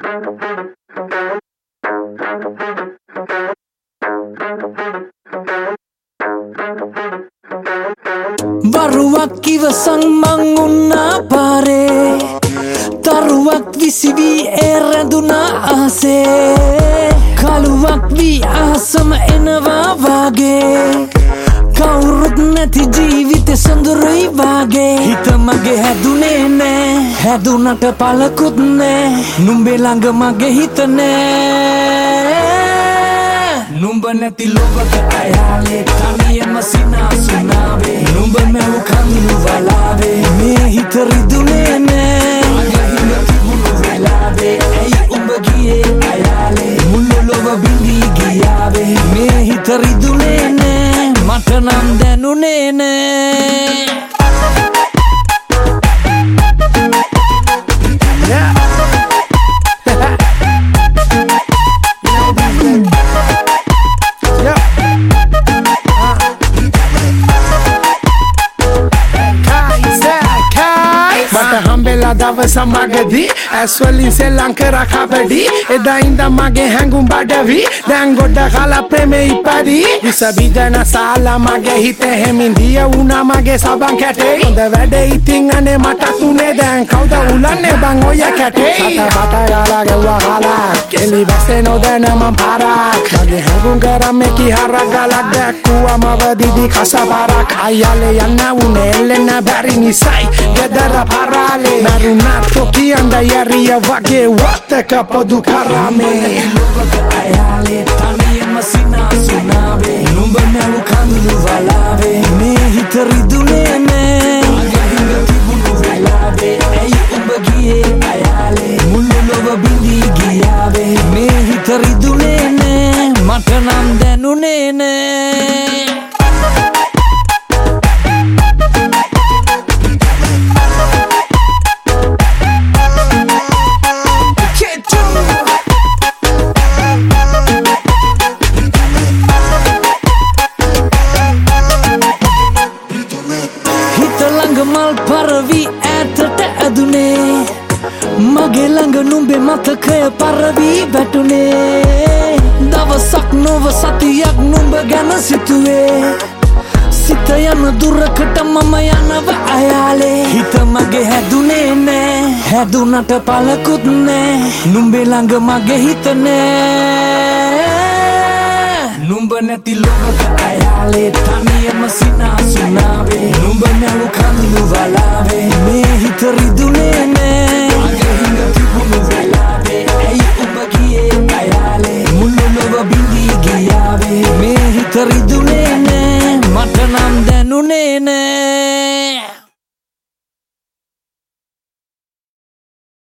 Baruak ivasang manguna pare Taruak visivi eranduna ase Kaluak vi asama enawa wage Kawurut නැති ජීවිතේ සොඳුරුයි වගේ හිත මගේ හැදුනේ නෑ හැදුනට පළකුත් නෑ නුඹේ ළඟ මගේ හිත නෑ නුඹ නැති ලෝකක අයාලේ තනියම සිනාසුනාවේ නුඹ මැව් කඳුළු වලාවේ මේ හිත රිදුනේ නෑ මගේ හිත තිබුණු වෙලාවේ ඇයි උඹ ගියේ අයාලේ මුළු ලොව බිඳී ගියාවේ මේ හිත රිදුනේ නෑ මට නම් දැනුනේ නෑ දවස මගදී ඇස්වලින් සෙල්ලම් කරා කබඩි එදා ඉඳන් මගේ හැඟුම් බඩවි දැන් ගොඩ කලා ප්‍රේමේ ඉපදී විස බිඳන සාලා මගේ හිතේ හැමින් දිය වුණා මගේ සබන් කැටේ හොඳ වැඩේ ඉතින් අනේ මට තුනේ දැන් කවුද උලන්නේ බං ඔය කැටේ සත යාලා ගෙව්වා කාලා කෙලි වැස්සේ නොදැන මම පාරක් මගේ හැඟුම් කරන්නේ කිහරක් ගලක් දැක්කුවා මව දිදි කසපාරක් අයියාලේ යන්න උනේ එල්ලෙන්න බැරි නිසයි ගෙදර පාරාලේ Una tokianda yaria wage wataka podu karame Lobaka ayale taniyama sinasunave Numba melu kandulu valave Me hitaridune me Aga hinga tibunu velave Ei umba giye ayale Mulu loba bindi giyave Me hitaridune me Matanam denune ne Mal paravi ඇතට ඇදුනේ මගේ ළඟ නුඹේ මතකය පරවි වැටුනේ දවසක් නොව සතියක් නුඹ ගැන සිතුවේ සිත යන දුරකට මම යනව අයාලේ හිත මගේ හැදුනේ නෑ හැදුනට පළකුත් නෑ නුඹේ ළඟ මගේ හිත නෑ නුඹ නැති ලෝකක අයාලේ තනියම සිනාසුනාවේ නුඹ මැව් කඳුළු වලාවේ මේ හිත රිදුනේ නෑ මගේ හිඟ තිබුණු වෙලාවේ ඇයි උඹ ගියේ අයාලේ මුළු ලොව බිඳී ගියාවේ මේ හිත රිදුනේ නෑ මට නම් දැනුනේ නෑ